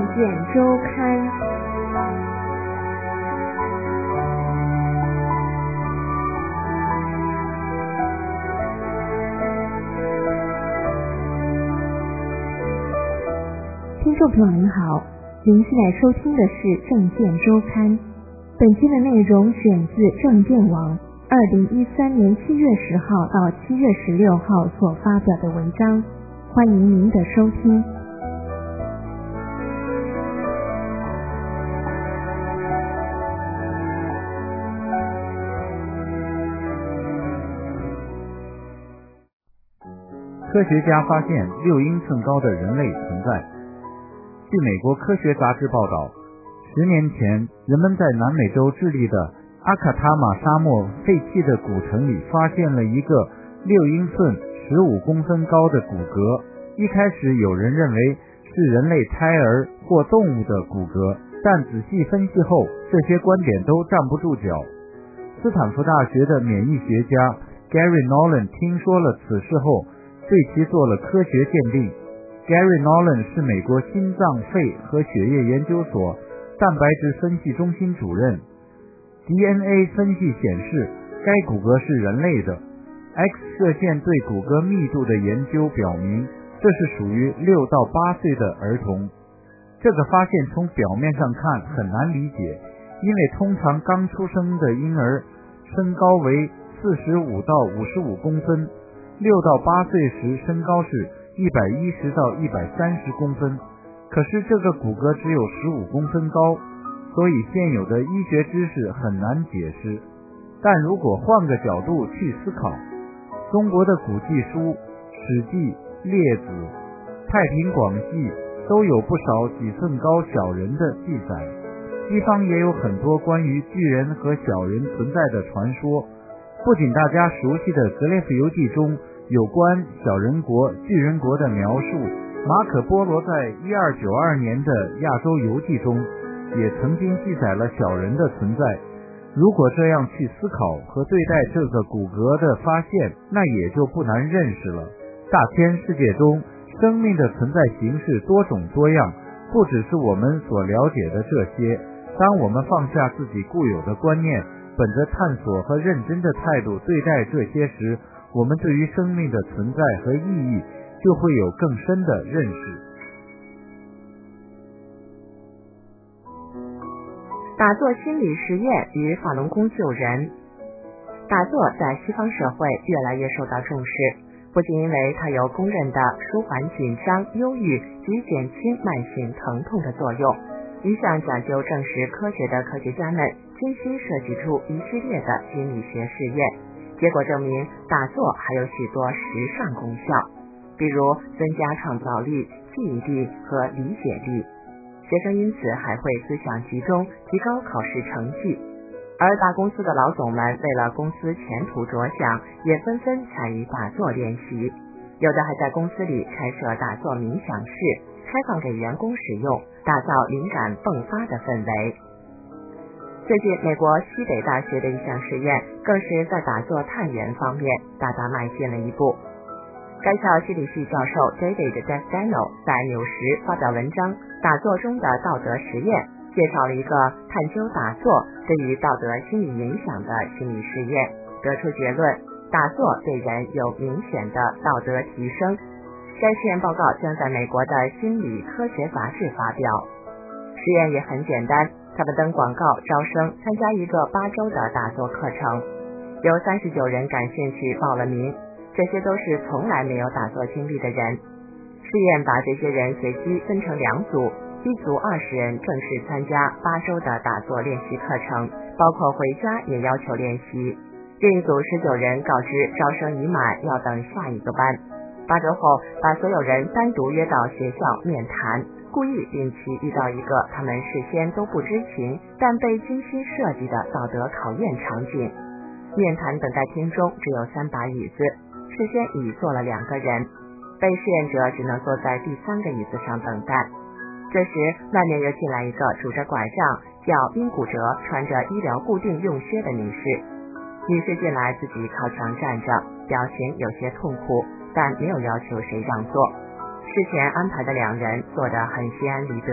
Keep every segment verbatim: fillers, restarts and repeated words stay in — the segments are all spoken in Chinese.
见周刊。听众朋友您好，您现在收听的是政见周刊。本期的内容选自政见网二零一三年七月十号到七月十六号所发表的文章，欢迎您的收听。 科学家发现六英寸高的人类存在。据美国科学杂志报道，十年前人们在南美洲智利的阿卡塔马沙漠废弃的古城里发现了一个六英寸十五公分高的骨骼。一开始有人认为是人类胎儿或动物的骨骼，但仔细分析后，这些观点都站不住脚。斯坦福大学的免疫学家 Gary Nolan 听说了此事后，对其做了科学鉴定。Gary Nolan 是美国心脏、肺和血液研究所蛋白质分析中心主任。D N A 分析显示，该骨骼是人类的。X 射线对骨骼密度的研究表明，这是属于六到八岁的儿童。这个发现从表面上看很难理解，因为通常刚出生的婴儿身高为四十五到五十五公分，六到八岁时身高是一百一十到一百三十公分，可是这个骨骼只有十五公分高，所以现有的医学知识很难解释。但如果换个角度去思考，中国的古记书、史记、列子、太平广记都有不少几寸高小人的记载，西方也有很多关于巨人和小人存在的传说。不仅大家熟悉的格列佛游记中有关小人国、巨人国的描述，马可波罗在一二九二年的亚洲游记中也曾经记载了小人的存在。如果这样去思考和对待这个骨骼的发现，那也就不难认识了。大千世界中，生命的存在形式多种多样，不只是我们所了解的这些。当我们放下自己固有的观念，本着探索和认真的态度对待这些时，我们对于生命的存在和意义就会有更深的认识。 打坐心理实验与法轮功救人。打坐在西方社会越来越受到重视，不仅因为它有公认的舒缓紧张、忧郁及减轻慢性疼痛的作用，一向讲究证实科学的科学家们精心设计出一系列的心理学试验，结果证明打坐还有许多时尚功效，比如增加创造力、记忆力和理解力。学生因此还会思想集中，提高考试成绩。而大公司的老总们为了公司前途着想，也纷纷参与打坐练习，有的还在公司里开设打坐冥想室，开放给员工使用，打造灵感迸发的氛围。最近美国西北大学的一项实验更是在打坐探源方面大大迈进了一步。该校心理系教授 David Destano 在纽时发表文章《打坐中的道德实验》，介绍了一个探究打坐对于道德心理影响的心理实验，得出结论：打坐对人有明显的道德提升。该实验报告将在美国的心理科学杂志发表。实验也很简单，他们登广告招生参加一个八周的打坐课程，有三十九人感兴趣报了名，这些都是从来没有打坐经历的人。试验把这些人随机分成两组，一组二十人正式参加八周的打坐练习课程，包括回家也要求练习。另一组十九人告知招生已满，要等下一个班。八周后，把所有人单独约到学校面谈，故意令其遇到一个他们事先都不知情但被精心设计的道德考验场景。面谈等待厅中只有三把椅子，事先已坐了两个人，被试验者只能坐在第三个椅子上等待。这时外面又进来一个拄着拐杖、脚因骨折、穿着医疗固定用靴的女士。女士进来自己靠墙站着，表情有些痛苦，但没有要求谁让座。事前安排的两人坐得很心安理得，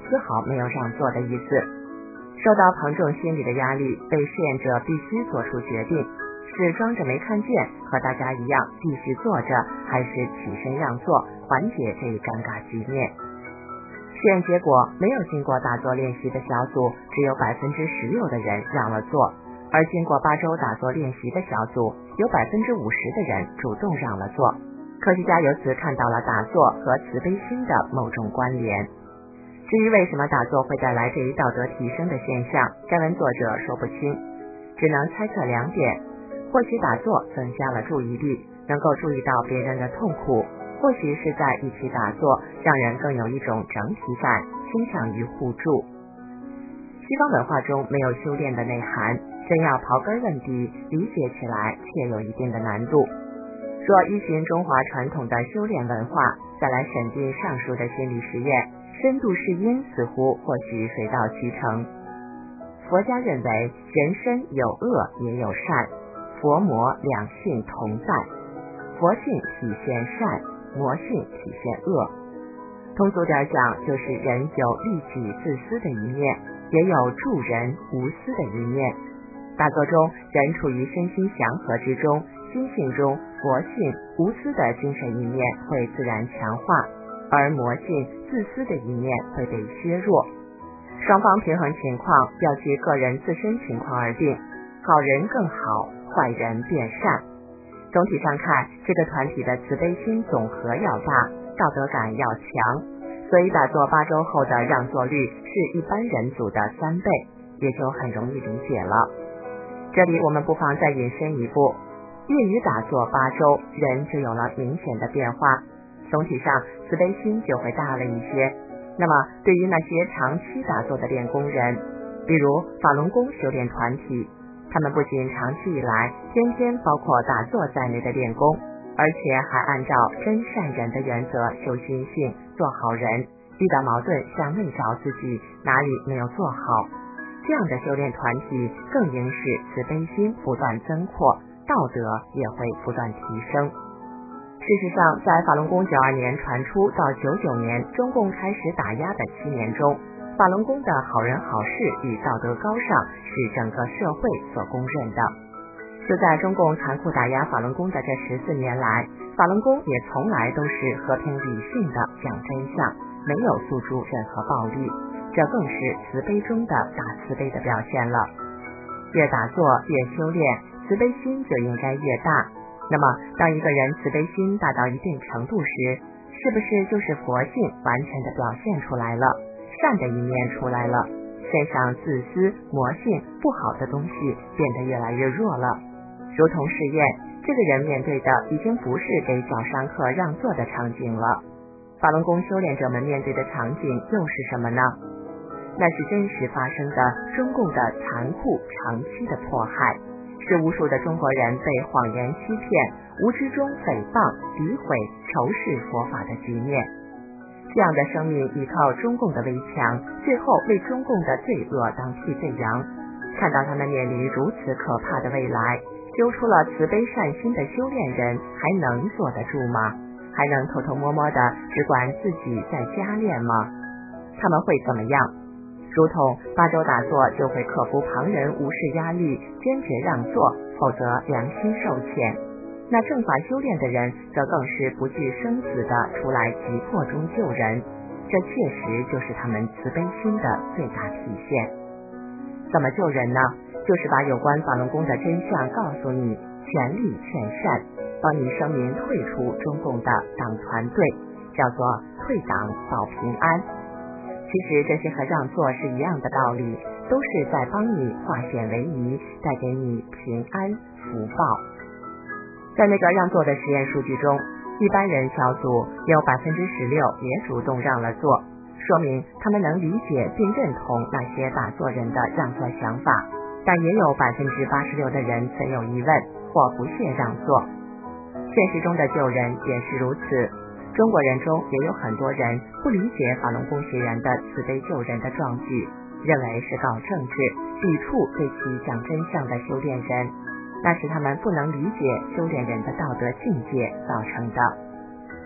丝毫没有让座的意思。受到彭仲心理的压力，被试验者必须做出决定，是装着没看见，和大家一样继续坐着，还是起身让座，缓解这一尴尬局面。试验结果，没有经过打坐练习的小组只有百分之十六的人让了座，而经过八周打坐练习的小组有百分之五十的人主动让了座。科学家由此看到了打坐和慈悲心的某种关联。至于为什么打坐会带来这一道德提升的现象，该文作者说不清，只能猜测两点：或许打坐增加了注意力，能够注意到别人的痛苦；或许是在一起打坐，让人更有一种整体感，倾向于互助。西方文化中没有修炼的内涵，真要刨根问底，理解起来确有一定的难度。若依循中华传统的修炼文化，再来审定上述的心理实验，深度试因似乎或许水到渠成。佛家认为人身有恶也有善，佛魔两性同在，佛性体现善，魔性体现恶。通俗点讲，就是人有利己自私的一面，也有助人无私的一面。打坐中，人处于身心祥和之中，心性中佛性无私的精神一面会自然强化，而魔性自私的一面会被削弱。双方平衡情况要据个人自身情况而定，好人更好，坏人变善。总体上看，这个团体的慈悲心总和要大，道德感要强，所以打坐八周后的让座率是一般人组的三倍，也就很容易理解了。这里我们不妨再引申一步，业余打坐八周，人就有了明显的变化，总体上慈悲心就会大了一些。那么对于那些长期打坐的练功人，比如法轮功修炼团体，他们不仅长期以来天天包括打坐在内的练功，而且还按照真善人的原则修心性，做好人，遇到矛盾向内找自己哪里没有做好。这样的修炼团体更应是慈悲心不断增扩，道德也会不断提升。事实上，在法轮功九二年传出到九九年中共开始打压的七年中，法轮功的好人好事与道德高尚是整个社会所公认的。就在中共残酷打压法轮功的这十四年来，法轮功也从来都是和平理性的讲真相，没有诉诸任何暴力，这更是慈悲中的大慈悲的表现了。越打坐越修炼，慈悲心就应该越大。那么当一个人慈悲心达到一定程度时，是不是就是佛性完全的表现出来了，善的一面出来了，身上自私魔性不好的东西变得越来越弱了？如同试验，这个人面对的已经不是给小商客让座的场景了。法轮功修炼者们面对的场景又是什么呢？那是真实发生的中共的残酷长期的迫害，是无数的中国人被谎言欺骗，无知中诽谤诋毁仇视佛法的局面。这样的生命依靠中共的围墙，最后为中共的罪恶当替罪羊。看到他们面临如此可怕的未来，揪出了慈悲善心的修炼人还能坐得住吗？还能偷偷摸摸的只管自己在家练吗？他们会怎么样？如同八周打坐就会克服旁人无视压力，坚决让座，否则良心受谴。那正法修炼的人则更是不惧生死的出来急迫中救人，这确实就是他们慈悲心的最大体现。怎么救人呢？就是把有关法轮功的真相告诉你，全力劝善，帮你声明退出中共的党团队，叫做退党保平安。其实这些和让座是一样的道理，都是在帮你化险为夷，带给你平安福报。在那个让座的实验数据中，一般人小组有百分之十六也主动让了座，说明他们能理解并认同那些打坐人的让座想法，但也有百分之八十六的人存有疑问或不屑让座。现实中的救人也是如此，中国人中也有很多人不理解法轮功学员的慈悲救人的壮举，认为是搞政治，抵触对其讲真相的修炼人，那是他们不能理解修炼人的道德境界造成的。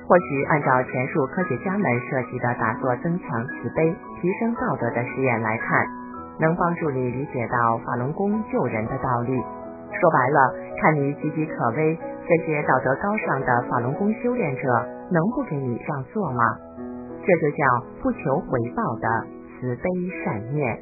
或许按照前述科学家们设计的打坐增强慈悲、提升道德的实验来看，能帮助你理解到法轮功救人的道理。说白了，看你岌岌可危，这些道德高尚的法轮功修炼者能不给你让座吗？这就叫不求回报的慈悲善念。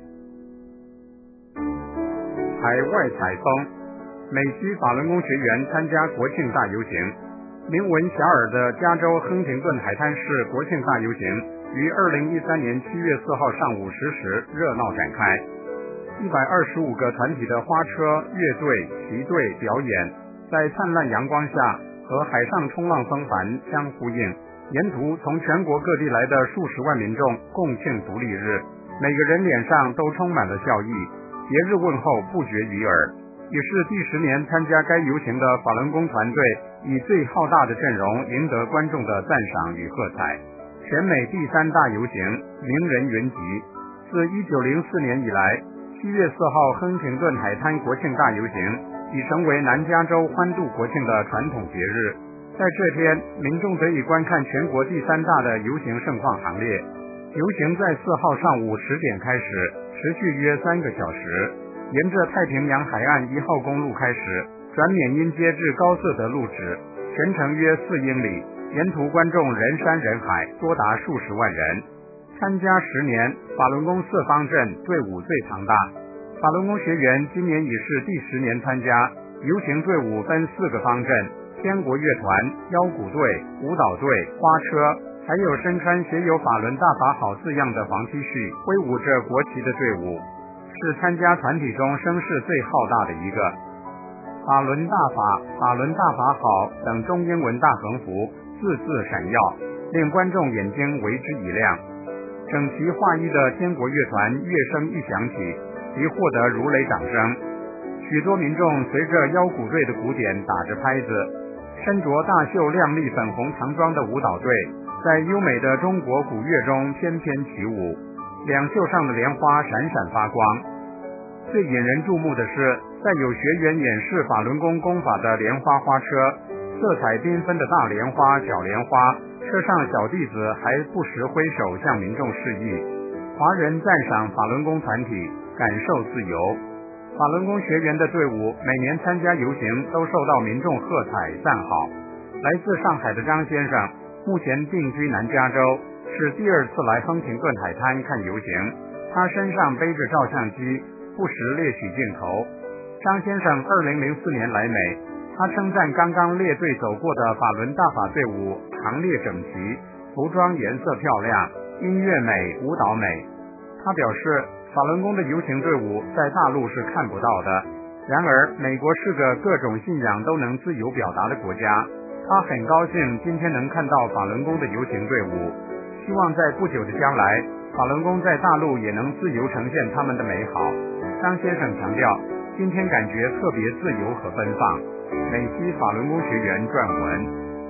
海外采风，美西法轮功学员参加国庆大游行。名闻遐迩的加州亨廷顿海滩市国庆大游行于二零一三年七月四号上午十时热闹展开。一百二十五个团体的花车、乐队、旗队表演，在灿烂阳光下和海上冲浪风帆相呼应。沿途从全国各地来的数十万民众共庆独立日，每个人脸上都充满了笑意，节日问候不绝于耳。也是第十年参加该游行的法轮功团队以最浩大的阵容赢得观众的赞赏与喝彩。全美第三大游行，名人云集。自一九零四年以来，七月四号亨廷顿海滩国庆大游行已成为南加州欢度国庆的传统节日。在这天，民众得以观看全国第三大的游行盛况行列。游行在四号上午十点开始，持续约三个小时。沿着太平洋海岸一号公路开始，转缅因街至高色德路址，全程约四英里，沿途观众人山人海，多达数十万人。参加十年，法轮功四方阵队伍最庞大。法轮功学员今年已是第十年参加，游行队伍分四个方阵：天国乐团、腰鼓队、舞蹈队、花车，还有身穿写有法轮大法好字样的黄 T 恤，挥舞着国旗的队伍，是参加团体中声势最浩大的一个。法轮大法、法轮大法好等中英文大横幅字字闪耀，令观众眼睛为之一亮。整齐划一的天国乐团乐声一响起，即获得如雷掌声。许多民众随着腰鼓队的鼓点打着拍子，身着大袖亮丽粉红唐装的舞蹈队在优美的中国古乐中翩翩起舞，两袖上的莲花闪闪发光。最引人注目的是，在有学员演示法轮功功法的莲花花车，色彩缤纷的大莲花、小莲花，车上小弟子还不时挥手向民众示意。华人赞赏法轮功团体，感受自由。法轮功学员的队伍每年参加游行都受到民众喝彩赞好。来自上海的张先生目前定居南加州，是第二次来亨廷顿海滩看游行。他身上背着照相机，不时列取镜头。张先生二零零四年来美，他称赞刚刚列队走过的法轮大法队伍行列整齐，服装颜色漂亮，音乐美，舞蹈美。他表示，法轮功的游行队伍在大陆是看不到的。然而，美国是个各种信仰都能自由表达的国家，他很高兴今天能看到法轮功的游行队伍，希望在不久的将来，法轮功在大陆也能自由呈现他们的美好。张先生强调，今天感觉特别自由和奔放。美西法轮功学员撰文。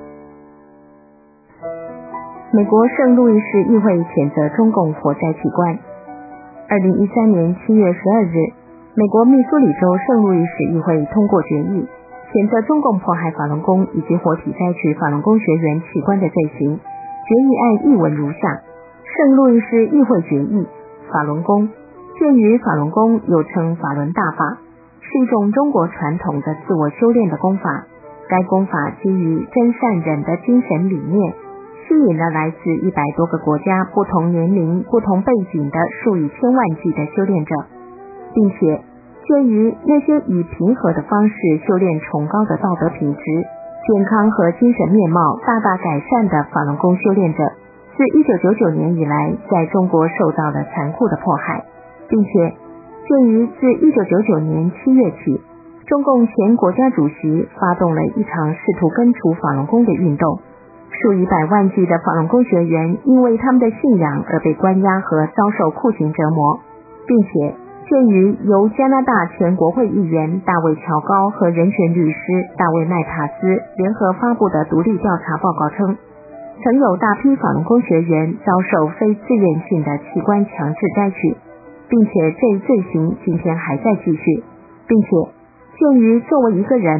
美国圣路易市议会谴责中共火灾奇观。二零一三年七月十二日，美国密苏里州圣路易市议会通过决议，谴责中共迫害法轮功以及活体摘取法轮功学员器官的罪行。决议案译文如下：圣路易市议会决议，法轮功，鉴于法轮功又称法轮大法，是一种中国传统的自我修炼的功法。该功法基于真善忍的精神理念，吸引了来自一百多个国家、不同年龄、不同背景的数以千万计的修炼者，并且鉴于那些以平和的方式修炼崇高的道德品质、健康和精神面貌大大改善的法轮功修炼者，自一九九九年以来在中国受到了残酷的迫害，并且鉴于自一九九九年七月起，中共前国家主席发动了一场试图根除法轮功的运动，数以百万计的法轮功学员因为他们的信仰而被关押和遭受酷刑折磨，并且鉴于由加拿大前国会议员大卫乔高和人权律师大卫麦塔斯联合发布的独立调查报告称，曾有大批法轮功学员遭受非自愿性的器官强制摘取，并且这一罪行今天还在继续，并且鉴于作为一个人，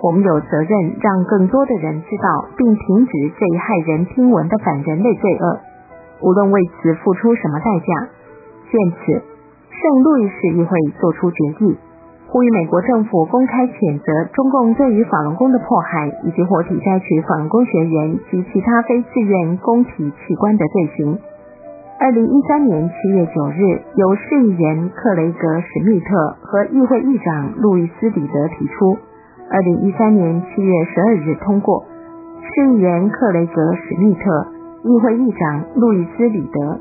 我们有责任让更多的人知道并停止这一骇人听闻的反人类罪恶，无论为此付出什么代价。见此，圣路易士议会作出决议，呼吁美国政府公开谴责中共对于法轮功的迫害，以及活体摘取法轮功学员及其他非自愿供体器官的罪行。二零一三年七月九日，由市议员克雷格史密特和议会议长路易斯里德提出，二零一三年七月十二日通过。市议员克雷格史密特，议会议长路易斯里德。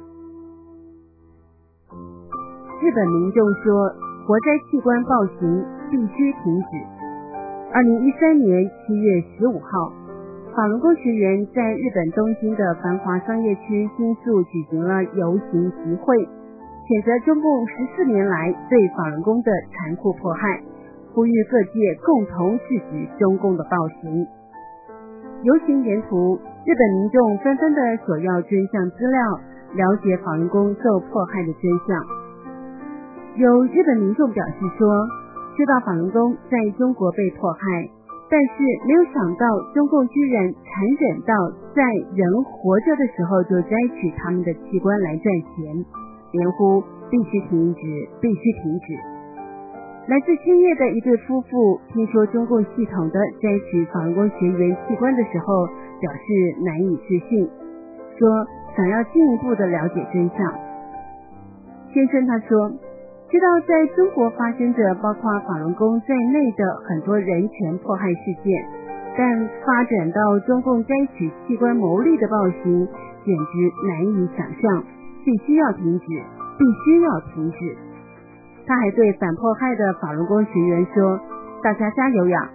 日本民众说，活摘器官暴行必须停止。二零一三年七月十五号，法轮功学员在日本东京的繁华商业区新宿举行了游行集会，谴责中共十四年来对法轮功的残酷迫害，呼吁各界共同制止中共的暴行。游行沿途，日本民众纷纷的索要真相资料，了解法轮功受迫害的真相。有日本民众表示说，知道法轮功在中国被迫害，但是没有想到中共居然残忍到在人活着的时候就摘取他们的器官来赚钱，连呼必须停止，必须停止。来自千叶的一对夫妇听说中共系统的摘取法轮功学员器官的时候，表示难以置信，说想要进一步的了解真相。先生他说，知道在中国发生着包括法轮功在内的很多人权迫害事件，但发展到中共摘取器官牟利的暴行简直难以想象，必须要停止，必须要停止。他还对反迫害的法轮功学员说，大家加油呀。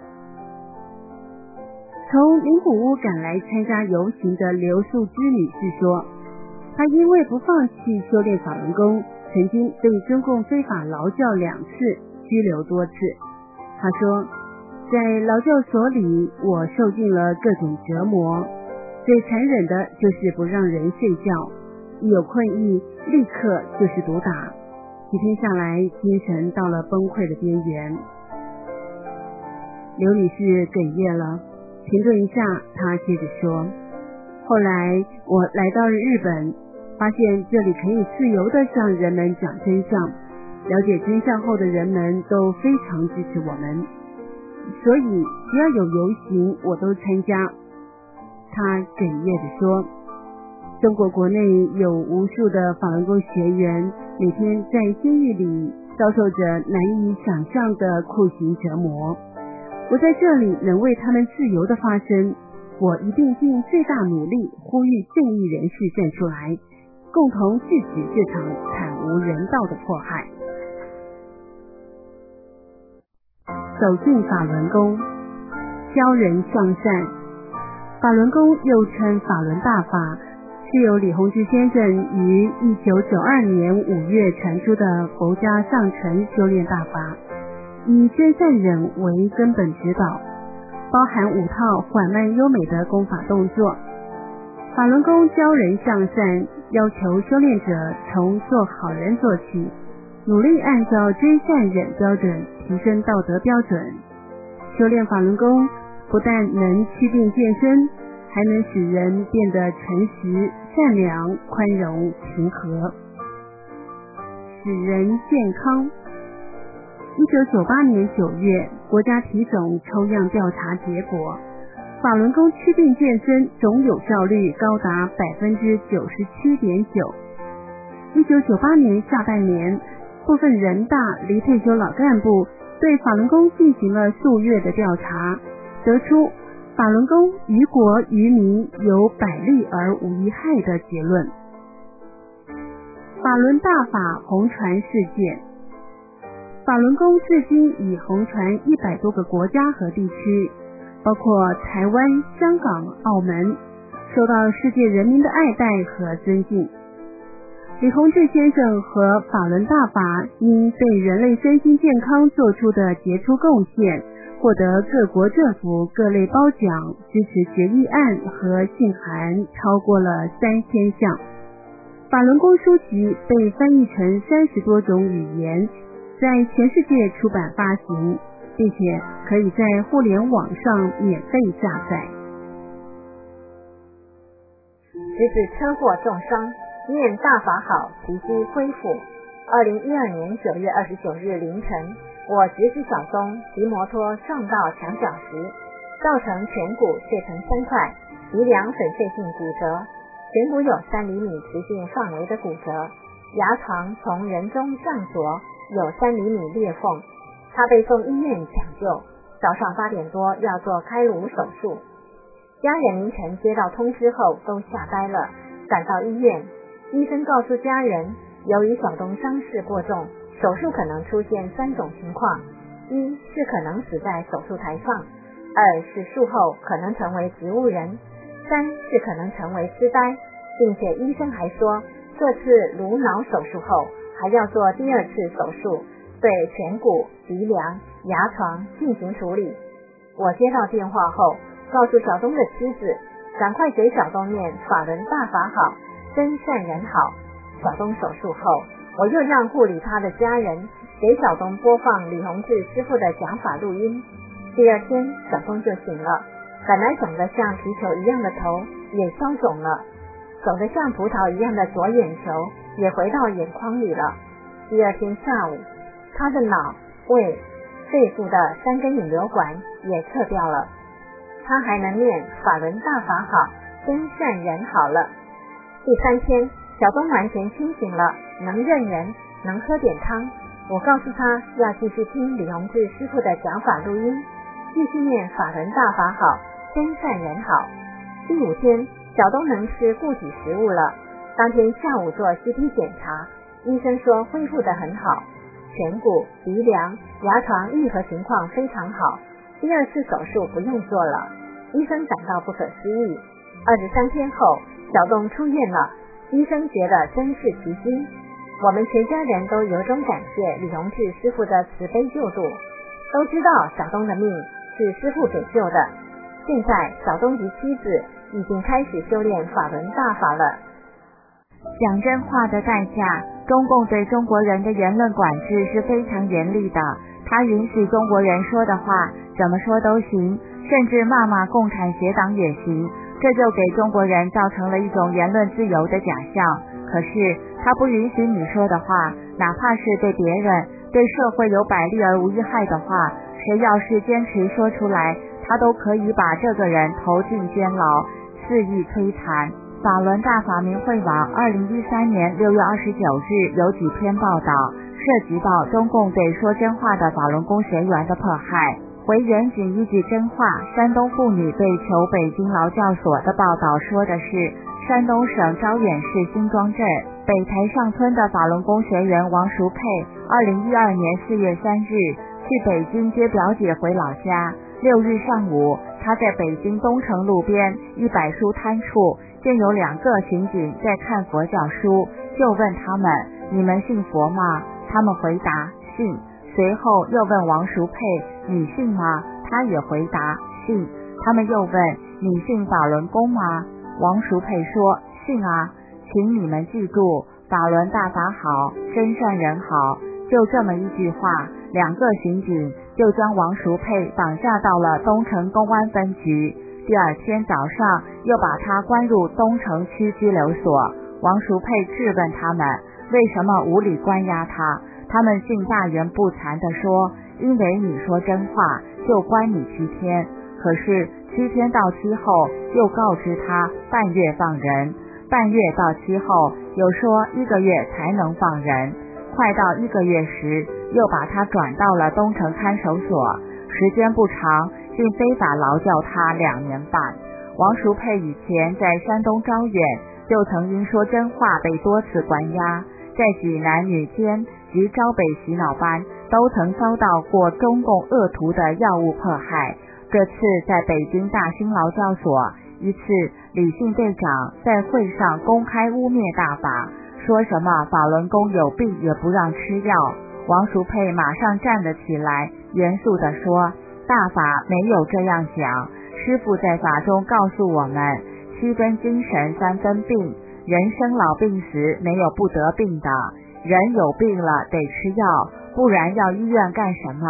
从名古屋赶来参加游行的刘素芝女士说，她因为不放弃修炼法轮功，曾经被中共非法劳教两次，拘留多次。她说，在劳教所里，我受尽了各种折磨，最残忍的就是不让人睡觉，一有困意立刻就是毒打，几天下来精神到了崩溃的边缘。刘女士哽咽了，停顿一下，她接着说，后来我来到了日本，发现这里可以自由地向人们讲真相，了解真相后的人们都非常支持我们，所以只要有游行我都参加。他哽咽地说，中国国内有无数的法轮功学员每天在监狱里遭受着难以想象的酷刑折磨，我在这里能为他们自由的发声，我一定尽最大努力呼吁正义人士站出来，共同制止这场惨无人道的迫害。走进法轮功，教人向善。法轮功又称法轮大法，是由李洪志先生于一九九二年五月传出的佛家上乘修炼大法，以真善忍为根本指导，包含五套缓慢优美的功法动作。法轮功教人向善，要求修炼者从做好人做起，努力按照真善忍标准提升道德标准。修炼法轮功不但能祛病健身，还能使人变得诚实、善良、宽容、平和，使人健康。一九九八年九月，国家体总抽样调查结果，法轮功祛病健身总有效率高达 百分之九十七点九。 一九九八年下半年，部分人大离退休老干部对法轮功进行了数月的调查，得出法轮功于国于民有百利而无一害的结论。法轮大法红传世界，法轮功至今已红传一百多个国家和地区，包括台湾、香港、澳门，受到世界人民的爱戴和尊敬。李洪志先生和法轮大法因对人类身心健康做出的杰出贡献，获得各国政府各类褒奖，支持决议案和信函超过了三千项。法轮功书籍被翻译成三十多种语言，在全世界出版发行， 并且可以在互联网上免费下载。 侄子车祸重伤，念大法好，奇迹恢复。二零一二年九月二十九日凌晨，我侄子小东骑摩托撞到墙角时，造成颧骨切成三块，鼻梁粉碎性骨折，颧骨有三厘米直径范围的骨折，牙床从人中上左有三厘米裂缝。他被送医院抢救，早上八点多要做开颅手术。家人凌晨接到通知后都吓呆了，赶到医院，医生告诉家人，由于小东伤势过重，手术可能出现三种情况：一是可能死在手术台上，二是术后可能成为植物人，三是可能成为痴呆，并且医生还说，这次颅脑手术后还要做第二次手术，对颧骨、鼻梁、牙床进行处理。我接到电话后，告诉小东的妻子，赶快给小东念法轮大法好，真善人好。小东手术后，我又让护理他的家人给小东播放李洪志师傅的讲法录音。第二天，小东就醒了，本来肿得像皮球一样的头也消肿了，肿得像葡萄一样的左眼球也回到眼眶里了。第二天下午，他的脑、胃、肺部的三根引流管也撤掉了。他还能念法轮大法好，真善人好了。第三天，小东完全清醒了，能认人，能喝点汤。我告诉他要继续听李洪志师傅的讲法录音，继续念法轮大法好，真善人好。第五天，小东能吃固体食物了。当天下午做 C T 检查，医生说恢复得很好，颧骨、鼻梁、牙床愈合情况非常好，第二次手术不用做了。医生感到不可思议。二十三天后，小东出院了，医生觉得真是奇迹。我们全家人都由衷感谢李洪志师傅的慈悲救度，都知道小东的命是师傅给救的。现在小东及妻子已经开始修炼法轮大法了。 讲真话的代价，中共对中国人的言论管制是非常严厉的，他允许中国人说的话怎么说都行，甚至骂骂共产协党也行，这就给中国人造成了一种言论自由的假象。可是他不允许你说的话，哪怕是对别人、对社会有百利而无一害的话，谁要是坚持说出来，他都可以把这个人投进监牢，肆意摧残。法轮大法明慧网二零一三年六月二十九日有几篇报道，涉及到中共对说真话的法轮功学员的迫害。回原仅一句真话，山东妇女被囚北京劳教所的报道说的是，山东省招远市新庄镇北台上村的法轮功学员王淑佩，二零一二年四月三日去北京接表姐回老家。六日上午，他在北京东城路边一百书摊处见有两个刑警在看佛教书，就问他们：你们信佛吗？他们回答信。随后又问王淑佩：你信吗？他也回答信。他们又问：你信法轮功吗？王淑佩说：信啊。请你们记住，法轮大法好，真善人好。就这么一句话，两个刑警就将王淑佩绑架到了东城公安分局。第二天早上又把他关入东城区拘留所。王淑佩质问他们为什么无理关押他，他们竟大言不惭地说，因为你说真话就关你七天。可是七天到期后又告知他半月放人，半月到期后又说一个月才能放人，快到一个月时又把他转到了东城看守所，时间不长，竟非法劳教他两年半。王淑佩以前在山东招远就曾因说真话被多次关押，在济南女监及招北洗脑班都曾遭到过中共恶徒的药物迫害。这次在北京大兴劳教所，一次李姓队长在会上公开污蔑大法，说什么法轮功有病也不让吃药。王淑佩马上站了起来，严肃地说，大法没有这样讲，师父在法中告诉我们，七分精神三分病，人生老病死没有不得病的，人有病了得吃药，不然要医院干什么？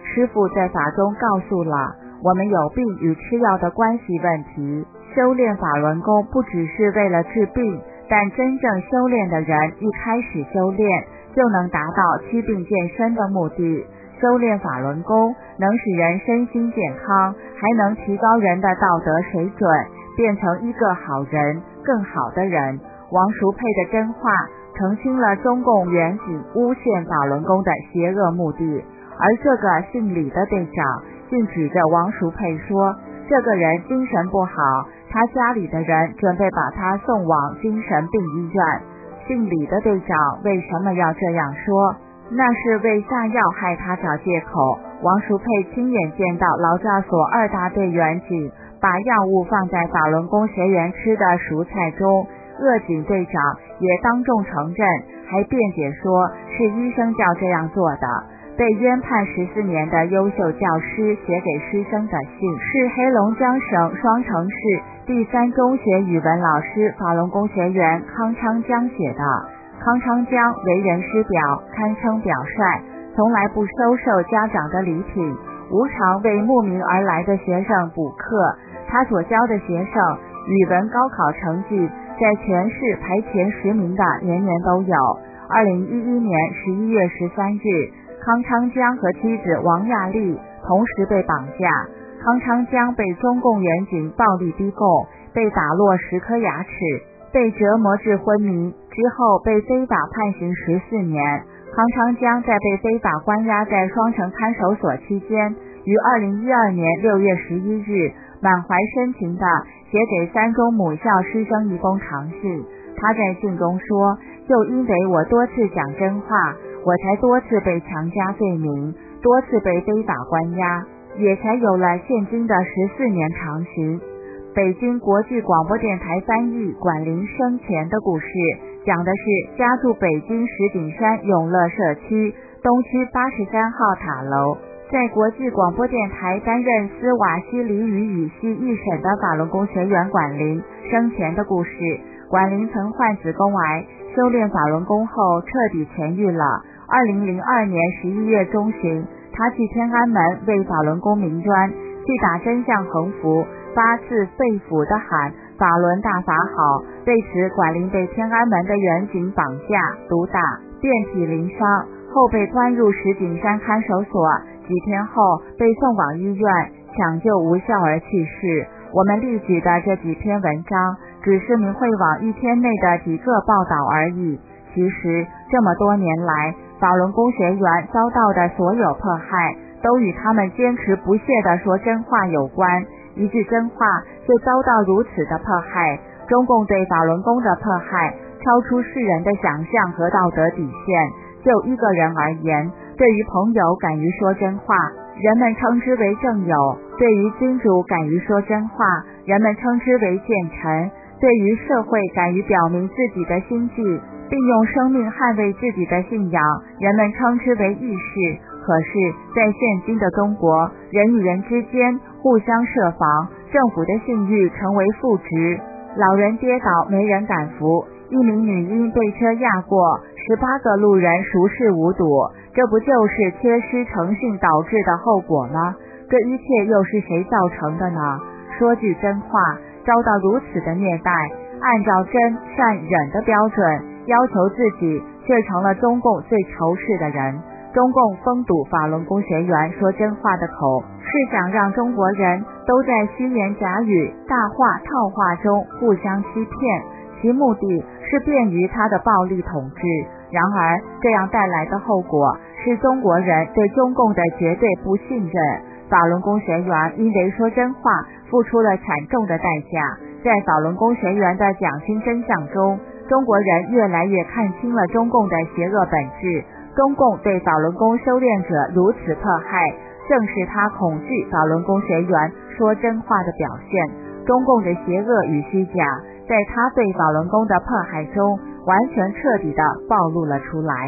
师父在法中告诉了我们有病与吃药的关系问题。修炼法轮功不只是为了治病，但真正修炼的人一开始修炼就能达到祛病健身的目的。修炼法轮功能使人身心健康，还能提高人的道德水准，变成一个好人，更好的人。王淑佩的真话澄清了中共远景诬陷法轮功的邪恶目的，而这个姓李的队长竟指着王淑佩说，这个人精神不好，他家里的人准备把他送往精神病医院。姓李的队长为什么要这样说？那是为下药害他找借口。王淑佩亲眼见到劳教所二大队员警把药物放在法轮功学员吃的蔬菜中，恶警队长也当众承认，还辩解说是医生叫这样做的。被冤判十四年的优秀教师写给师生的信，是黑龙江省双城市第三中学语文老师法轮功学员康昌江写的。康昌江为人师表，堪称表率，从来不收受家长的礼品，无偿为慕名而来的学生补课。他所教的学生语文高考成绩在全市排前十名的年年都有。二零一一年十一月十三日，康昌江和妻子王亚丽同时被绑架。康昌江被中共远警暴力逼供，被打落十颗牙齿，被折磨至昏迷，之后被非法判刑十四年。康昌江在被非法关押在双城看守所期间，于二零一二年六月十一日满怀深情地写给三中母校师生一封长信。他在信中说，就因为我多次讲真话，我才多次被强加罪名，多次被非法关押，也才有了现今的十四年长刑。北京国际广播电台翻译管林生前的故事，讲的是家住北京石景山永乐社区东区八十三号塔楼，在国际广播电台担任斯瓦西里语语系译审的法轮功学员管林生前的故事。管林曾患子宫癌，修炼法轮功后彻底痊愈了。二零零二年十一月中旬，他去天安门为法轮功鸣冤，去打真相横幅，发自肺腑地喊法轮大法好。为此，管林被天安门的远警绑架、毒打，遍体鳞伤，后被关入石景山看守所，几天后被送往医院，抢救无效而去世。我们例举的这几篇文章，只是明慧网一天内的几个报道而已。其实这么多年来，法轮功学员遭到的所有迫害，都与他们坚持不懈地说真话有关。一句真话就遭到如此的迫害，中共对法轮功的迫害超出世人的想象和道德底线。就一个人而言，对于朋友敢于说真话，人们称之为正友；对于君主敢于说真话，人们称之为谏臣；对于社会敢于表明自己的心迹，并用生命捍卫自己的信仰，人们称之为义士。可是在现今的中国，人与人之间互相设防，政府的信誉成为负值，老人跌倒没人敢扶，一名女婴被车压过，十八个路人熟视无睹，这不就是缺失诚信导致的后果吗？这一切又是谁造成的呢？说句真话，遭到如此的虐待，按照真善忍的标准要求自己，却成了中共最仇视的人。中共封堵法轮功学员说真话的口，是想让中国人都在虚言假语、大话套话中互相欺骗，其目的是便于他的暴力统治。然而这样带来的后果是中国人对中共的绝对不信任。法轮功学员因为说真话付出了惨重的代价，在法轮功学员的讲清真相中，中国人越来越看清了中共的邪恶本质。中共对法轮功修炼者如此迫害，正是他恐惧法轮功学员说真话的表现。中共的邪恶与虚假，在他对法轮功的迫害中，完全彻底地暴露了出来。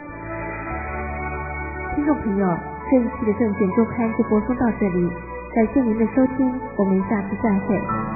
听众朋友，这一期的证券周刊就播送到这里，感谢您的收听，我们下次再会。